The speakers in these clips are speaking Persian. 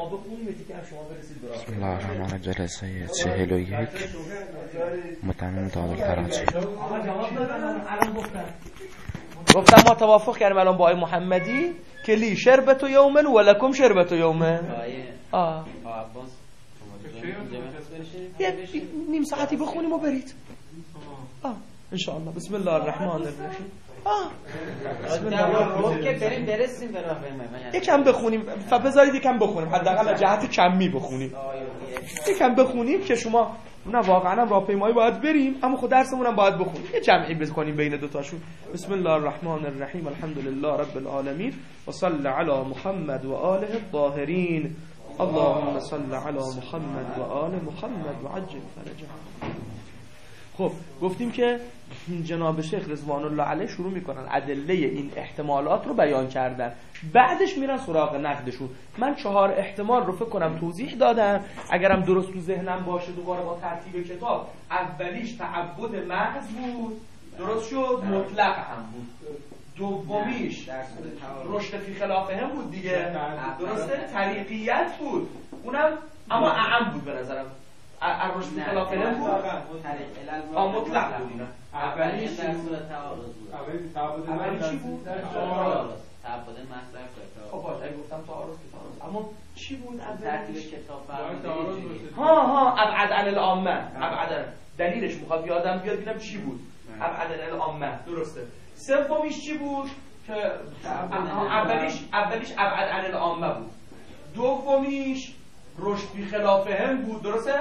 بخونیم که شما برسید برای بسم الله الرحمن الرحیم. جلسه 41 متمم داد الکراچی. گفتم ما توافق کردیم الان با آقای محمدی که لی شربت یومن و لکم شربت یومن. نیم ساعتی بخونیم و برید ان شاء الله. بسم الله الرحمن الرحیم. یکم بخونیم، بذارید یکم بخونیم، حداقل جهت کمی بخونیم، یکم بخونیم که شما نه واقعا راهپیمایی باید بریم اما خود درسمون هم باید بخونیم، یه جمعی بکنیم بین دو تاشون. بسم الله الرحمن الرحیم. الحمد لله رب العالمین و صلی علی محمد و آله الطاهرین. اللهم صل علی محمد و آل محمد و عجل فرجهم. خب گفتیم که جناب شیخ رضوان الله علیه شروع میکنن ادله این احتمالات رو بیان کردن، بعدش میرن سراغ نقدشون. من 4 احتمال رو فکر کنم توضیح دادم، اگرم درست تو ذهنم باشه دوباره با ترتیب کتاب. اولیش تعبد محض بود، درست شد، مطلق هم بود. دومیش رشد فی خلافه هم بود دیگه، درسته، طریقیت بود، اونم اما اعم بود به نظرم. رشد فی خلافه هم بود، مطلق بود. اینا اولیش در صورت تعارض بود. اولی چی بود؟ تعارض. تعبد محض در کتاب. خب باشه، گفتم تعارض که تعارض، اما چی بود ترتیب کتاب؟ ابعد عن العامه. ابعد دلیلش میخواد یادم بیاد ببینم چی بود. ابعد عن العامه، درسته. سومیش چی بود؟ که اولیش ابعد عن العامه بود. دومیش رشد فی خلافه هم بود، درسته؟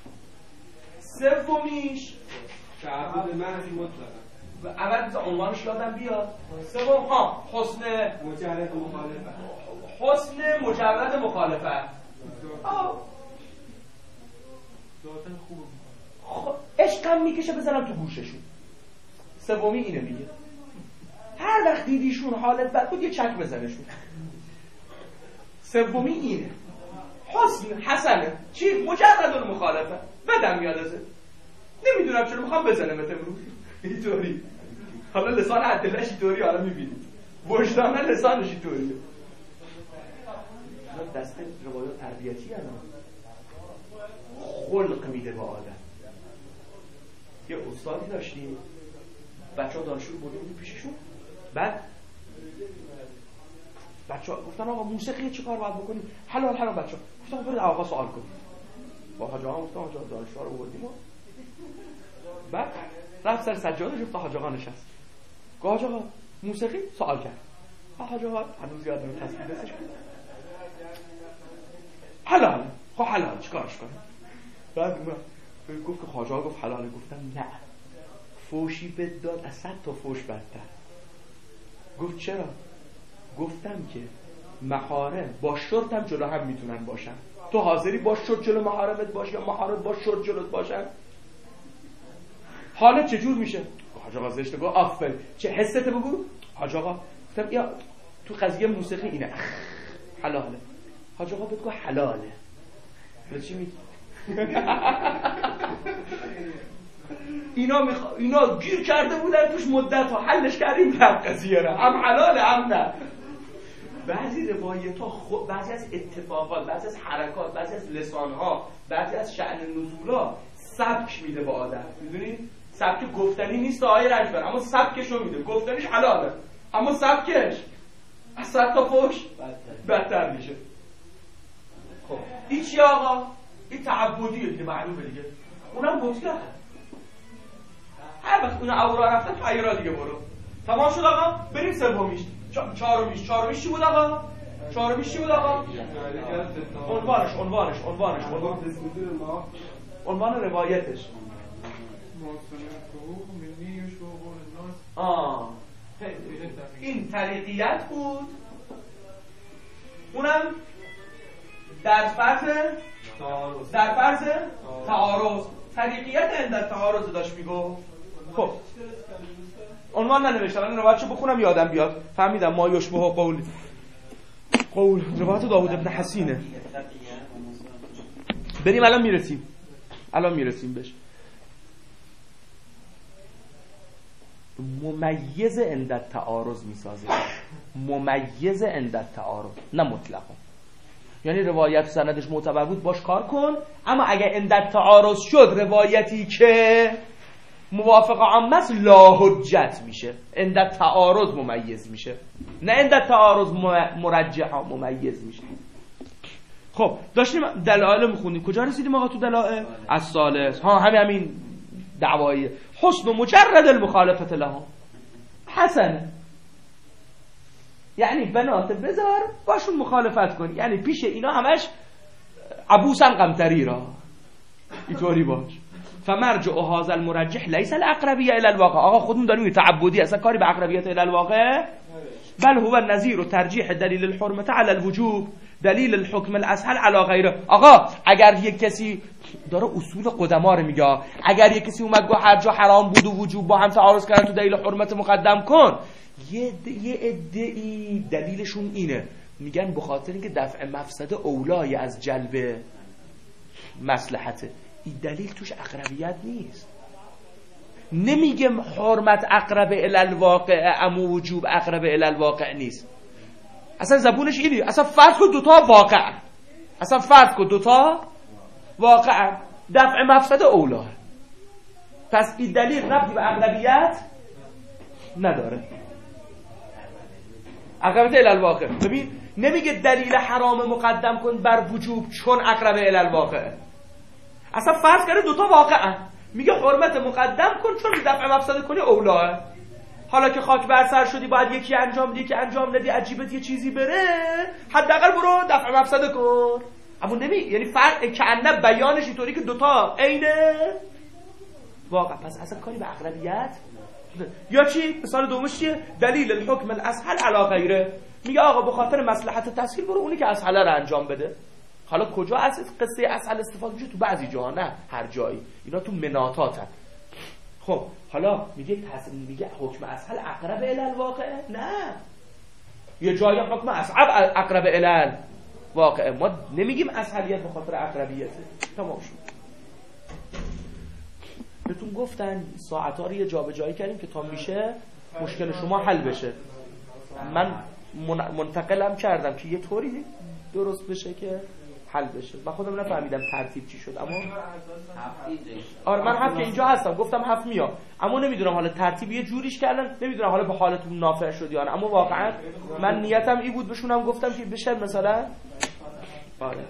سومیش تعبد محض مطلق. اول عنوانش یادم بیاد. سوم حسن مجرد مخالفت. حسن مجرد مخالفت. خب عشقم میکشه بزنم تو گوششون. سومی اینه میگه هر وقت دیدیشون حالت بد بود یه چک بزنشون. سومی اینه حسنه چی؟ مجرد مخالفت. بدم میاد ازه، نمیدونم چرا میخوام بزنم امروز اینطوری. حالا لسان عدلش اینطوری، حالا میبینید وجدان لسانش اینطوریه. دست روایات تربیتی هست، خلق میده با آدم. یه استادی داشتیم، بچه‌ها دانشجو بودیم پیششون، بعد بچه‌ها گفتن آقا موسیقی چه کار باید بکنیم؟ حلال بچه‌ها گفتن برید آقا سوال کنید. با حاج آقا گفتم حاج آقا دانشجو رو بردیم، بعد رفت سر سجاده گفت حاج آقا نشست. گفت حاج آقا موسیقی سوال کرد. حاج آقا هنوز یادم تصویر دستش بود. حلال. خب حلال چیکارش کنم؟ بعد گفت که حاج آقا گفت حلاله. گفتم نه، فوشی بد داد از 100 تا فوش بدتر. گفت چرا؟ گفتم که محارم با شرطم جلو هم میتونن باشن. تو حاضری با شرط جلو محارمت باشی یا محارم با شرط جلوت باشن؟ حالت چجور میشه؟ حاج آقا زشته. گفت آفر چه حست بگو. حاج آقا گفتم یا تو قضیه موسیقی اینه حلاله. حاج آقا بگو حلاله. چی میگی؟ اینا گیر کرده بودن توش مدت ها، حلش کردیم رفت قضیه را، هم حلاله هم نه. بعضی روایت ها بعضی از اتفاقات، بعضی از حرکات، بعضی از لسان ها، بعضی از شأن نزول ها سبک میده با آدم. میدونید سبک گفتنی نیست آیه رجبر، اما سبکش رو میده. گفتنیش حلاله اما سبکش از 100 تا فوش بدتر میشه. خب این چی آقا؟ این تعبدیه دیگه، معلومه دیگه. اونم مطلقه. هر وقت اون اورا رفته پایرا دیگه برو. تمام شد آقا؟ بریم سومیش. چهارمیش چی بود آقا؟ چهارمیش چی بود آقا؟ عنوان روایتش. این طریقیت بود. اونم در فرض تعارض. طریقیت اندر تعارض داشت میگو. خب عنوان ننوشتم، من روایتشو بخونم یادم بیاد. فهمیدم ما یشبه قول روایت داوود ابن حسینه. بریم الان میرسیم بهش. ممیز عند تعارض میسازه. ممیز عند تعارض، نه مطلقا. یعنی روایت سندش معتبر بود باش کار کن، اما اگر عند تعارض شد روایتی که موافق عامه است لا حجت میشه، عند تعارض ممیز میشه، نه عند تعارض مرجح ممیز میشه. خب داشتیم دلایل میخوندیم، کجا رسیدیم آقا تو دلایل؟ الثالث همین دعوایی حسن و مجرد المخالفت لها حسن، یعنی بنات بذار باشون مخالفت کن، یعنی پیش اینا همش عبوسن قمتری را اینطوری باش. فمرجع هذا المرجح ليس الاقربیه الى الواقع. آقا خودمون داریم تعبدی، اصلا کاری به اقربیت الى الواقع، بل هو النظیر ترجیح دلیل الحرمه على الوجوب دلیل الحکم الاسهل علی غیره. آقا اگر یک کسی داره اصول قدما رو میگه، اگر یک کسی اومد گفت هر جا حرام بود و وجوب با هم تعارض کردن تو دلیل حرمت مقدم کن، یه عده‌ای دلیلشون اینه، میگن به خاطر اینکه دفع مفسده اولای از جلب مصلحته. این دلیل توش اقربیت نیست. نمیگم حرمت اقرب الی الواقع اما وجوب اقرب الی الواقع نیست. اصلا زبونش اینه، اصلا فرض کن دوتا واقع، اصلا فرض کن دوتا واقع دفع مفسده اولاه، پس این دلیل ربطی به اقربیت نداره. اقربیت الی الواقع. ببین نمیگه دلیل حرام مقدم کن بر وجوب چون اقرب الی الواقع، اصلا فرض کرده دوتا واقعا، میگه حرمت مقدم کن چون دفع مفسده کنی اولاه. حالا که خاک بر سر شدی باید یکی انجام بدی، که انجام ندی عجیبت یه چیزی بره، حداقل برو دفع مفسده کن. اما یعنی فرق کأنه بیانش اینطوری که دوتا عینه واقع، پس اصلا کاری به اقربیت. یا چی؟ مثال دومش چیه؟ دلیل الحکم الاسهل علی غیره، میگه آقا به خاطر مصلحت تسهیل برو اونی که اسهله رو انجام بده. حالا کجا از قصه اسهل استفاده میشه؟ تو بعضی جاها، نه هر جایی، اینا تو مناطاتن. خب حالا میگه حکم اسهل اقرب الی الواقع، نه یه جایی حکم اسهل اقرب الی الواقع، ما نمیگیم اسهلیت به خاطر اقربیته. تمام شد. بهتون گفتن ساعت‌ها رو یه جابجایی کردیم که تا میشه مشکل شما حل بشه. من منتقلم کردم که یه طوری درست بشه که حل بشه. من خودم نفهمیدم ترتیب چی شد، اما آره من هفت که اینجا هستم گفتم هفت میاد، اما نمیدونم حالا ترتیب یه جوریش کردن، نمیدونم حالا به حالتون نافع شد یا نه، اما واقعا من نیتم این بود بهشونم گفتم که بشه مثلا. آره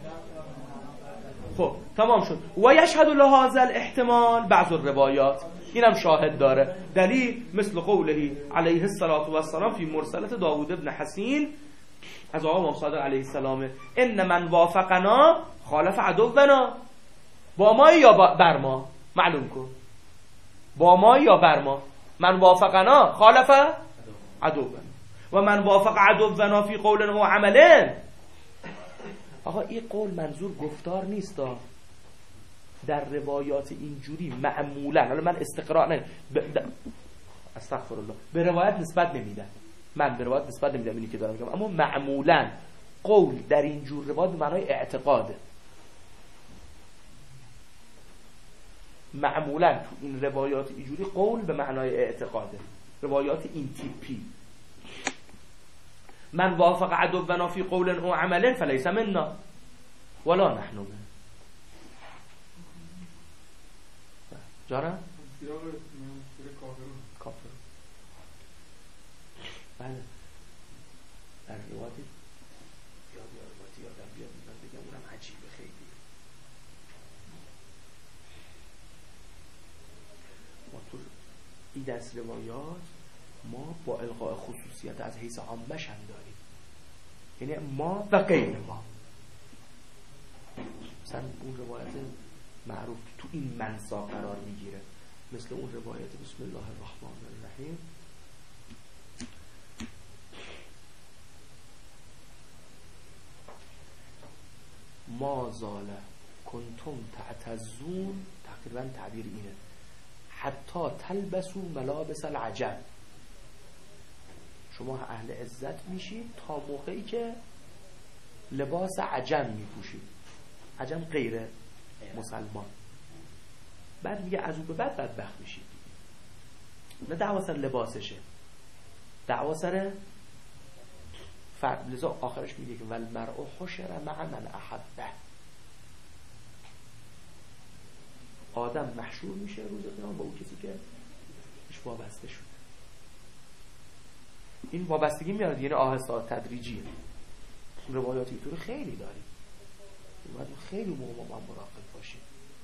خب تمام شد. و یشهد لهذا الاحتمال بعض الروایات، اینم شاهد داره. دلیل مثل قوله علیه الصلاة و السلام فی مرسلت داوود ابن حسین از آقا امام صادق علیه السلام، ان من وافقنا خالف عدونا. با ما یا بر ما؟ معلوم کن. با ما یا بر ما؟ من وافقنا خالف عدونا و من وافق عدونا فی قول و عمل. آقا این قول منظور گفتار نیست. در روایات اینجوری معمولا، حالا من استقراء نه استغفر الله، به روایت نسبت نمیدم، من به روایت نسبت نمیدم اینی که دارم میگم، اما معمولا قول در این جور روایات به معنای اعتقاده. معمولا تو این روایات اینجوری قول به معنای اعتقاده، روایات این تیپی. من وافق عدونا فی قول او عمل فلیس منا ولا نحن منه. جارا کافر. بله در روایتی یادم بیاد من بگم اونم عجیبه خیلی. ما تو این دست روایات ما با الغاء خصوصیت از حیث عامش هم داریم، یعنی ما و غیر ما. مثلا اون روایت معروف تو این منسا قرار میگیره، مثل اون روایت بسم الله الرحمن الرحیم ما زال کنتم تعتزون، تقریبا تعبیر اینه، حتی تلبسوا ملابس العجم. شما اهل عزت میشید تا موقعی که لباس عجم میپوشید، عجم غیر مسلمان. بعد میگه از اون به بعد بدبخت میشید. نه دعوا سر لباسشه، دعوا سر لذا آخرش میگه که والمرء حشر مع من احبه. آدم محشور میشه روز قیامت با اون کسی که بهش وابسته شده. این وابستگی میاد، یعنی آهسته تدریجیه. روایاتی طور خیلی داریم، باید خیلی موقع با مراقب باشیم.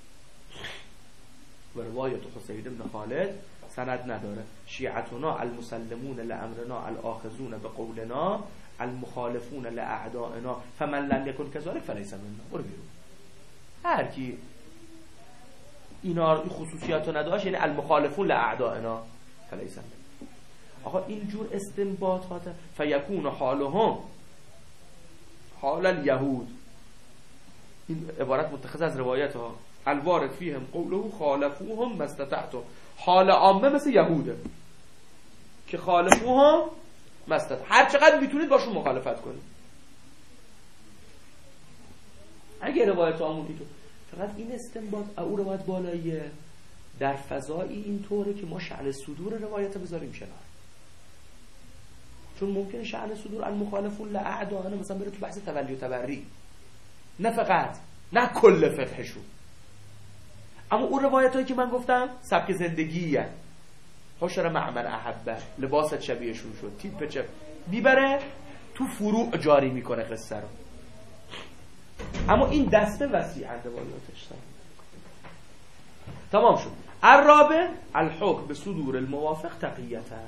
و روایت حسین بن خالد سند نداره. شیعتنا المسلمون لامرنا الاخذون بقولنا المخالفون لاعدائنا فمن لم يكن كذلك فليس منا. برو بیرون. هر کی اینا خصوصیاتو نداشت، یعنی المخالفون لاعدائنا فليس منا. آقا اینجور استنباطات فیکون حالهم حال الیهود، این عبارت متخذ از روایت ها، الوارد فیهم قوله خالفوهم ما استطعتم. حال عامه مثل یهوده که خالفوهم ما استطعتم، هر چقدر میتونید باشون مخالفت کنید. اگه روایت عامون اینطور، فقط این استنباط او روایت بالاییه، در فضایی اینطوره که ما شأن صدور روایت بذاریم کنار، چون ممکنه شأن صدور المخالفون لاعدائنا مثلا بره تو بحث تولی و تبری، نه فقط، نه کل فقهشون. اما اون روایت هایی که من گفتم سبک زندگیه، حشر مع من احبه، لباست شبیهشون شد، تیپ چه میبره تو فروع جاری میکنه قصه رو. اما این دسته وسیع روایاتش تمام شد. الرابع الحکم به صدور الموافق تقیتا.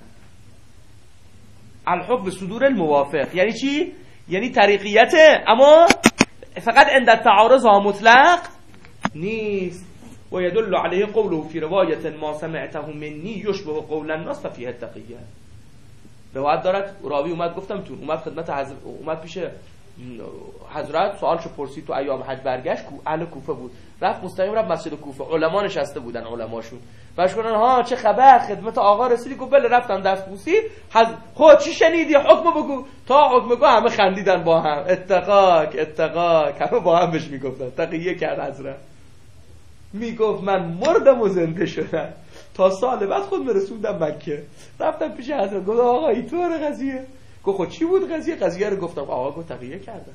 الحکم به صدور الموافق یعنی چی؟ یعنی طریقیته، اما فقط عند التعارض ها مطلق نیست. و یدل علیه قوله فی روایت ما سمعته منی یشبه قول الناس ففیه التقیه. روایت دارد راوی اومد، گفتم تو اومد خدمت حضرت، اومد پیش حضرت سوالشو پرسید، تو ایام حج برگشت، اهل کوفه بود، رفت مستقیم رفت مسجد کوفه، علما نشسته بودن، علماشون باش گفتن ها چه خبر، خدمت آقا رسیدی؟ گفت بله. رفتم دست بوسی، خود چی شنیدی؟ حکم بگو. تا حکم بگو همه خندیدن با هم، اتقاک اتقاک، همه با هم بهش میگفتن. تقیه کرد حضرت، میگفت من مردم و زنده شدم، تا سال بعد خود مرسوندم مکه. رفتم پیش حضرت، گفت آقا اینطور قضیه. گفت خود چی بود قضیه؟ قضیه رو گفتم. آقا گفت تقیه کردم.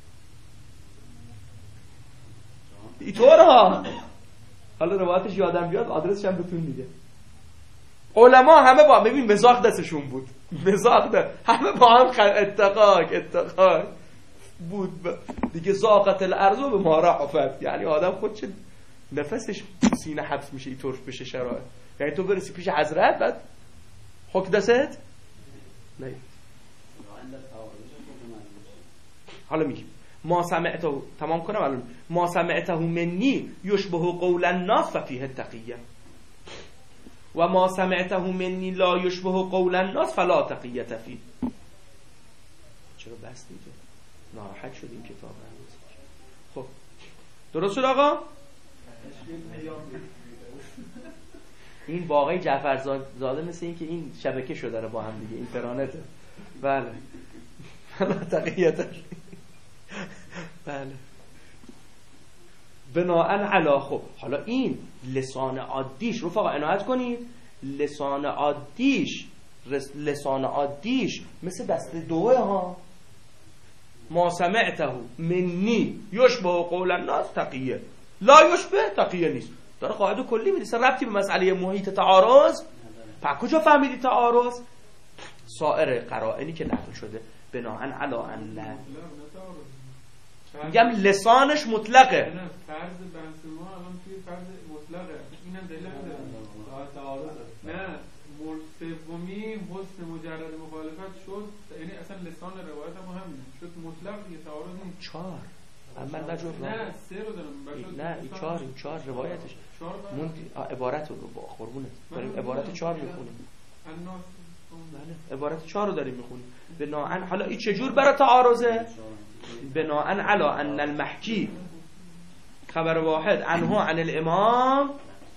اینطور ها. حالا روایتش یادم بیاد آدرسش هم بهتون میگه. علما همه با ببین مزاق دستشون بود، مزاق همه با هم اتقاک بود دیگه. زاقت الارض به ما رحفت، یعنی آدم خودش نفسش سینه حبس میشه اینطور بشه شرایط. یعنی تو برسی پیش حضرت بعد حکم دست نه. حالا میگیم ما سمعته، تمام کنم الان. ما سمعته منی یشبه قول الناس ففیه التقیه و ما سمعته منی لا یشبه قول الناس فلا تقیه فیه. چرا بس دیگه ناراحت شدیم کتاب رو. خب درست شد آقا؟ این واقعی جعفر زاده مثل این که این شبکه شده رو با هم دیگه، اینترنته. بله فلا تقیه فیه. بله بناءً علی. خب حالا این لسان عادیش رفقا عنایت کنید، لسان عادیش مثل دست دوه ها. ما سمعته منی یشبه قول الناس تقیه، لا یشبه تقیه نیست. داره قاعده کلی میده، اصلا ربطی به مسئله محیط تعارض. پس کجا فهمیدی تعارض؟ سایر قرائنی که نقل شده بناءً علی ان میگم لسانش مطلقه. نه فرض بحث ما الان توی فرض مطلقه، اینم دلیل نداره. نه سومی حسن مجرد مخالفت شد، یعنی اصلا لسان روایت هم همین شد مطلق، یه تعارض نیست. 4 اما نجور نه 3 رو دارم. نه این 4 روایتش عبارت رو با قربونه داریم، عبارت 4 میخونیم. بله عبارت 4 رو داریم میخونیم. بناءً حالا این چجور برای تعارضه؟ بناءً علی ان المحکی خبر واحد عنه عن الامام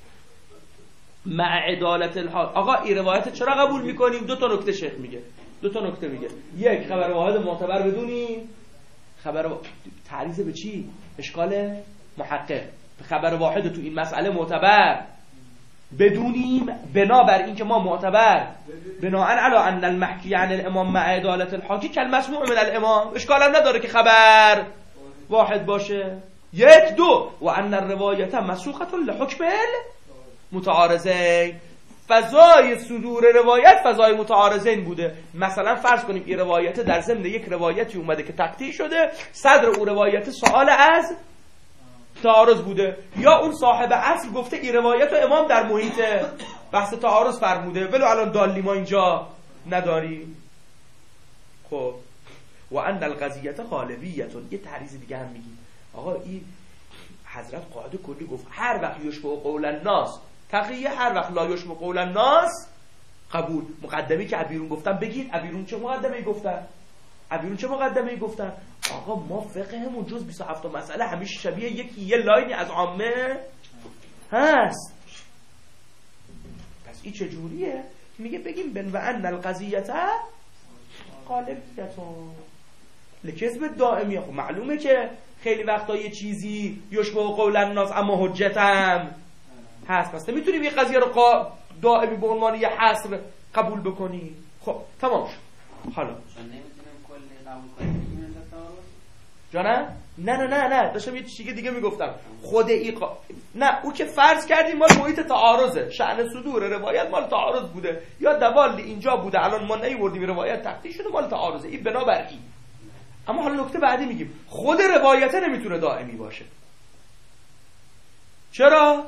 مع عدالت الحال. آقا این روایت چرا قبول میکنیم؟ 2 نکته شیخ میگه، 2 نکته میگه. یک، خبر واحد معتبر بدونیم. خبر تعریض به چی؟ اشکال محقق. خبر واحد تو این مسئله معتبر. بدونیم بنابر اینکه ما معتبر بناء علی ان المحکی عن الامام مع عدالت الحاکی کالمسموع من الامام، اشکال هم نداره که خبر واحد باشه. 1 2 و ان الروایت مسوخه لحکم متعارضین، فضای صدور روایت فضای متعارضین بوده. مثلا فرض کنیم این روایت در ضمن یک روایتی اومده که تقطیع شده، صدر او روایت سوال از تعارض بوده، یا اون صاحب اصل گفته این روایت و امام در محیط بحث تعارض فرموده، ولو الان دالی ما اینجا نداریم. خب و ان القضیه غالبیه، یه تعریض دیگه هم میگیم آقا این حضرت قاعده کلی گفت هر وقت یشبه قول الناس تقیه، هر وقت لا یشبه قول الناس قبول. مقدمی که ابیرون گفتن بگید ابیرون چه مقدمه‌ای گفتن؟ ابیرون چه مقدمه‌ای گفتن؟ آقا ما فقهمون جز 27 مسئله همیشه شبیه یه لاینی از عامه هست. پس این چجوریه؟ میگه بگیم بن و ان القضیه غالبیتون لکذب دائمی. خب معلومه که خیلی وقتا یه چیزی یشبه قول الناس اما حجتم هست، پس نمیتونیم یه قضیه رو دائمی به عنوان یه حصر قبول بکنیم. خب تمام شد. حالا جانم؟ نه داشتم یه چیزی دیگه میگفتم. خود نه او که فرض کردیم مال محیط تعارضه، شأن صدور روایت مال تعارض بوده یا دوالی اینجا بوده، الان ما نیوردیم روایت تقطیع شده مال تعارضه، این بنابراین. اما حالا نکته بعدی میگیم خود روایت نمیتونه دائمی باشه. چرا؟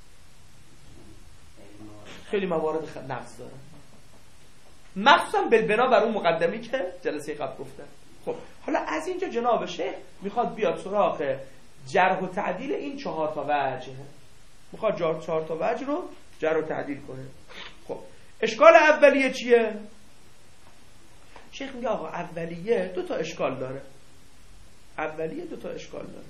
خیلی موارد نقص داره، مخصوصا بنا بر اون مقدمی که جلسه قبل گفتن. خب حالا از اینجا جناب شیخ میخواد بیاد سراغ جرح و تعدیل این 4 تا وجه، میخواد 4 تا وجه رو جرح و تعدیل کنه. خب اشکال اولیه چیه؟ شیخ میگه آقا اولیه 2 تا اشکال داره. اولیه 2 تا اشکال داره.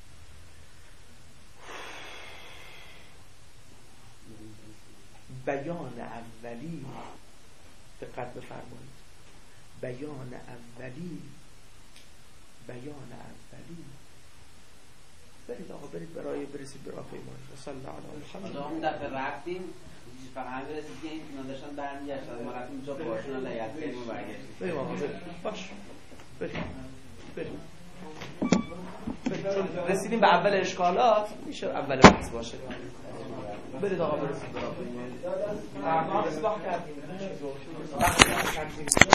بیان اولی، دقت بفرمایید، بیان اولی برید آقا برید برای برسید برای پیمانی صلی الله علیه و آله. اون دفعه رفتیم فقط هم برسید که این اینا داشتن برمیگشتن، ما رفتیم اونجا باشون الله یاد کنیم و برگشتیم. بریم آقا باش بریم چون رسیدیم به اول اشکالات میشه اول بحث باشه. برید آقا برسید برای پیمانی. اصلاح کردیم